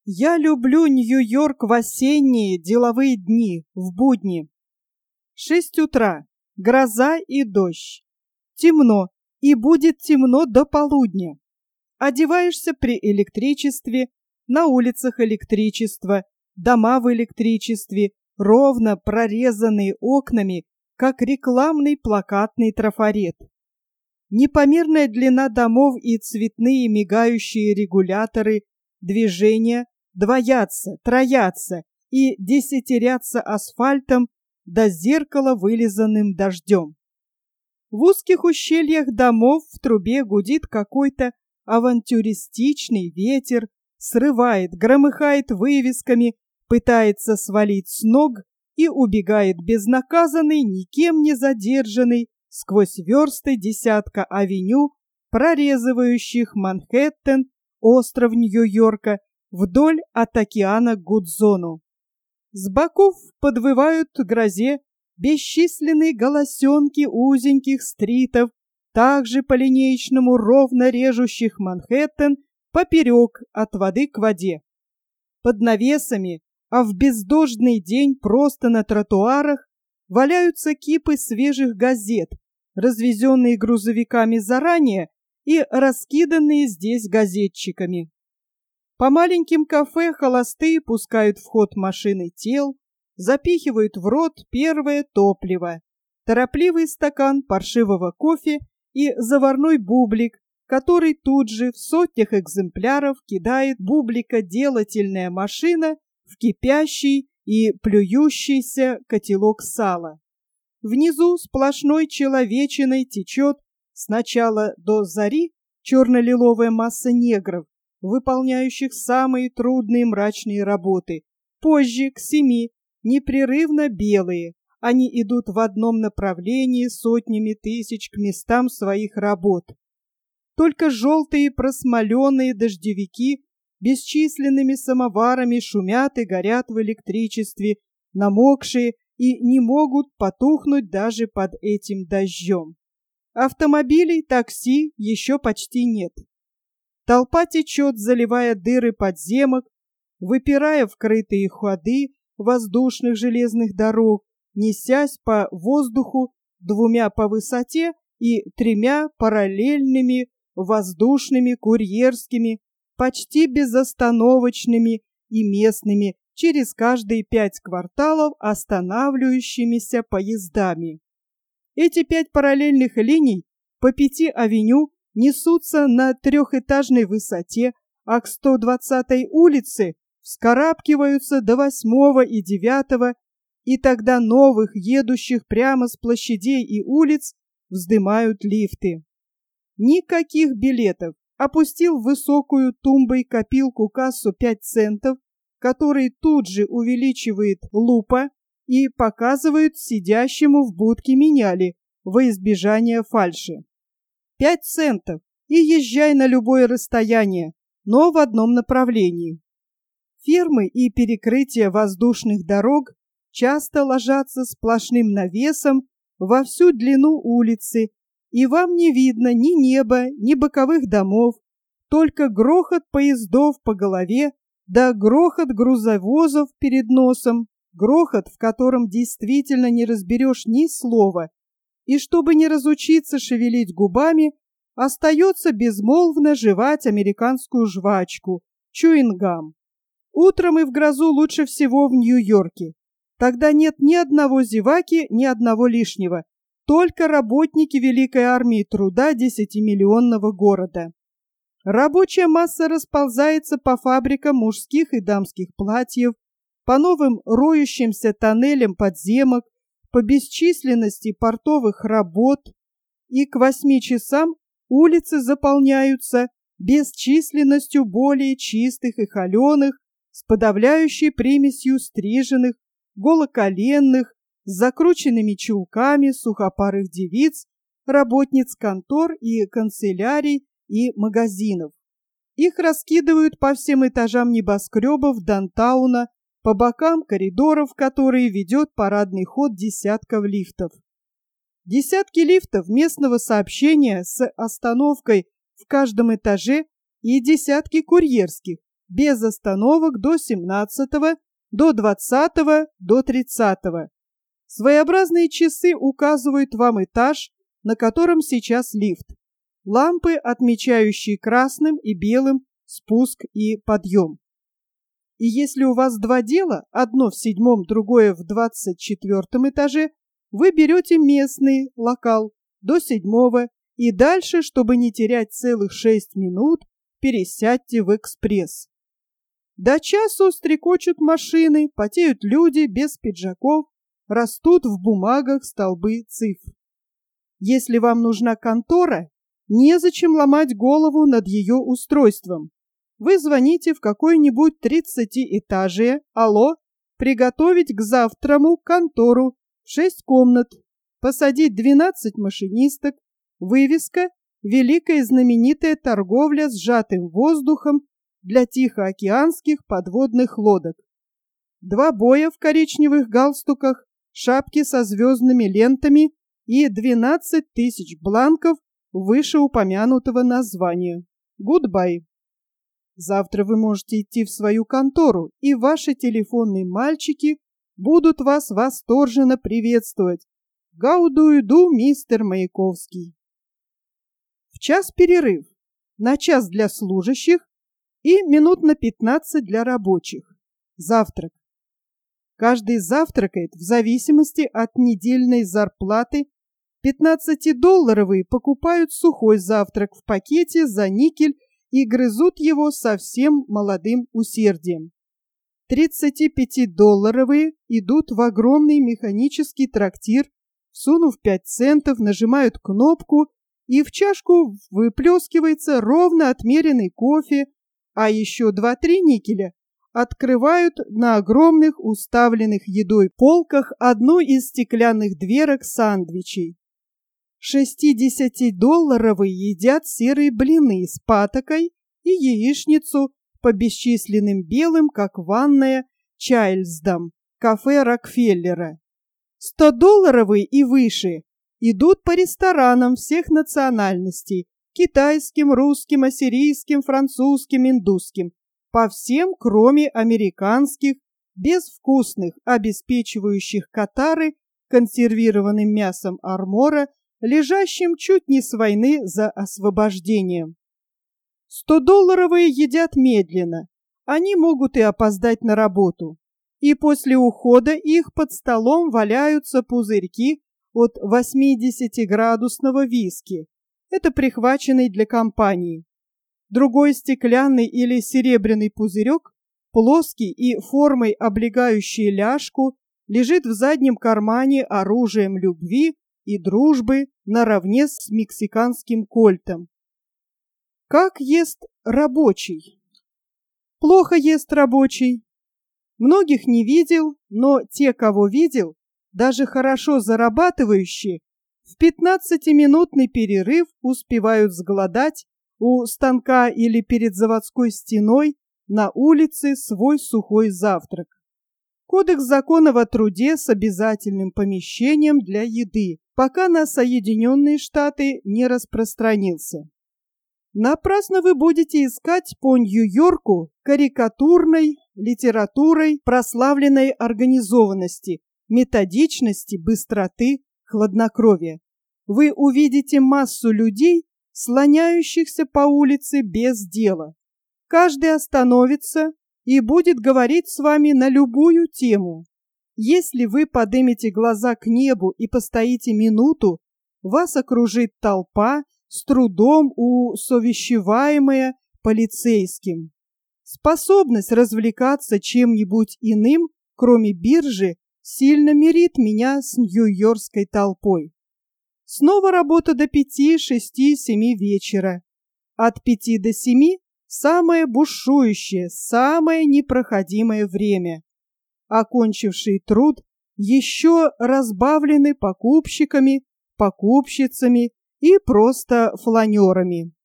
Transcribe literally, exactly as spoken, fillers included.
Я люблю Нью-Йорк в осенние деловые дни, в будни. Шесть утра, гроза и дождь. Темно, и будет темно до полудня. Одеваешься при электричестве, на улицах электричество, дома в электричестве, ровно прорезанные окнами, как рекламный плакатный трафарет. Непомерная длина домов и цветные мигающие регуляторы движения двоятся, троятся и десятерятся асфальтом до зеркала, вылизанным дождем. В узких ущельях домов в трубе гудит какой-то авантюристичный ветер, срывает, громыхает вывесками, пытается свалить с ног и убегает безнаказанный, никем не задержанный, сквозь версты десятка авеню, прорезывающих Манхэттен, остров Нью-Йорка, вдоль от океана к Гудзону. С боков подвывают в грозе бесчисленные голосенки узеньких стритов, также по линеечному ровно режущих Манхэттен поперек от воды к воде. Под навесами, а в бездождный день просто на тротуарах, валяются кипы свежих газет, развезенные грузовиками заранее и раскиданные здесь газетчиками. По маленьким кафе холостые пускают в ход машины тел, запихивают в рот первое топливо, торопливый стакан паршивого кофе и заварной бублик, который тут же в сотнях экземпляров кидает бубликоделательная машина в кипящий и плюющийся котелок сала. Внизу сплошной человечиной течет сначала до зари черно-лиловая масса негров, выполняющих самые трудные мрачные работы. Позже, к семи, непрерывно белые. Они идут в одном направлении сотнями тысяч к местам своих работ. Только желтые просмоленные дождевики бесчисленными самоварами шумят и горят в электричестве, намокшие и не могут потухнуть даже под этим дождем. Автомобилей, такси еще почти нет. Толпа течет, заливая дыры подземок, выпирая вкрытые ходы воздушных железных дорог, несясь по воздуху двумя по высоте и тремя параллельными воздушными курьерскими, почти безостановочными и местными, через каждые пять кварталов останавливающимися поездами. Эти пять параллельных линий по пяти авеню несутся на трехэтажной высоте, а к сто двадцатой улице вскарабкиваются до восьмого и девятого, и тогда новых, едущих прямо с площадей и улиц, вздымают лифты. Никаких билетов. Опустил в высокую тумбой копилку кассу пять центов, который тут же увеличивает лупа и показывает сидящему в будке меняли во избежание фальши. Пять центов, и езжай на любое расстояние, но в одном направлении. Фермы и перекрытия воздушных дорог часто ложатся сплошным навесом во всю длину улицы, и вам не видно ни неба, ни боковых домов, только грохот поездов по голове, да грохот грузовозов перед носом, грохот, в котором действительно не разберешь ни слова, и чтобы не разучиться шевелить губами, остается безмолвно жевать американскую жвачку, чуингам. Утром и в грозу лучше всего в Нью-Йорке. Тогда нет ни одного зеваки, ни одного лишнего, только работники Великой армии труда десятимиллионного города. Рабочая масса расползается по фабрикам мужских и дамских платьев, по новым роющимся тоннелям подземок, по бесчисленности портовых работ, и к восьми часам улицы заполняются бесчисленностью более чистых и холеных, с подавляющей примесью стриженных, голоколенных, с закрученными чулками сухопарых девиц, работниц контор и канцелярий и магазинов. Их раскидывают по всем этажам небоскребов даунтауна, по бокам коридоров, которые ведет парадный ход десятков лифтов. Десятки лифтов местного сообщения с остановкой в каждом этаже и десятки курьерских, без остановок до семнадцатого, до двадцатого, до тридцатого. Своеобразные часы указывают вам этаж, на котором сейчас лифт. Лампы, отмечающие красным и белым спуск и подъем. И если у вас два дела, одно в седьмом, другое в двадцать четвертом этаже, вы берете местный локал до седьмого и дальше, чтобы не терять целых шесть минут, пересядьте в экспресс. До часу стрекочут машины, потеют люди без пиджаков, растут в бумагах столбы цифр. Если вам нужна контора, незачем ломать голову над ее устройством. Вы звоните в какой-нибудь тридцатиэтажие, алло, приготовить к завтраму контору, шесть комнат, посадить двенадцать машинисток, вывеска «Великая знаменитая торговля сжатым воздухом для тихоокеанских подводных лодок». Два боя в коричневых галстуках, шапки со звездными лентами и двенадцать тысяч бланков вышеупомянутого названия. Гудбай. Завтра вы можете идти в свою контору, и ваши телефонные мальчики будут вас восторженно приветствовать. Гаудуйду, мистер Маяковский. В час перерыв, на час для служащих и минут на пятнадцать для рабочих. Завтрак. Каждый завтракает в зависимости от недельной зарплаты. пятнадцатидолларовые покупают сухой завтрак в пакете за никель и грызут его со всем молодым усердием. тридцатипятидолларовые идут в огромный механический трактир, сунув пять центов, нажимают кнопку, и в чашку выплескивается ровно отмеренный кофе, а еще два-три никеля открывают на огромных уставленных едой полках одну из стеклянных дверок сандвичей. Шестидесятидолларовые едят серые блины с патокой и яичницу по бесчисленным белым, как ванная, Чайльсдам, кафе Рокфеллера. Стодолларовые и выше идут по ресторанам всех национальностей – китайским, русским, ассирийским, французским, индусским, по всем, кроме американских, безвкусных, обеспечивающих катары консервированным мясом армора, лежащим чуть не с войны за освобождением. Стодолларовые едят медленно, они могут и опоздать на работу, и после ухода их под столом валяются пузырьки от восьмидесятиградусного виски, это прихваченный для компании. Другой стеклянный или серебряный пузырек, плоский и формой облегающий ляжку, лежит в заднем кармане оружием любви и дружбы наравне с мексиканским кольтом. Как ест рабочий? Плохо ест рабочий. Многих не видел, но те, кого видел, даже хорошо зарабатывающие, в пятнадцатиминутный перерыв успевают сголодать у станка или перед заводской стеной на улице свой сухой завтрак. Кодекс законов о труде с обязательным помещением для еды, пока на Соединенные Штаты не распространился. Напрасно вы будете искать по Нью-Йорку карикатурной литературой прославленной организованности, методичности, быстроты, хладнокровия. Вы увидите массу людей, слоняющихся по улице без дела. Каждый остановится и будет говорить с вами на любую тему. Если вы поднимете глаза к небу и постоите минуту, вас окружит толпа, с трудом усовещеваемая полицейским. Способность развлекаться чем-нибудь иным, кроме биржи, сильно мирит меня с нью-йоркской толпой. Снова работа до пяти, шести, семи вечера. От пяти до семи самое бушующее, самое непроходимое время. Окончивший труд еще разбавлены покупщиками, покупщицами и просто фланерами.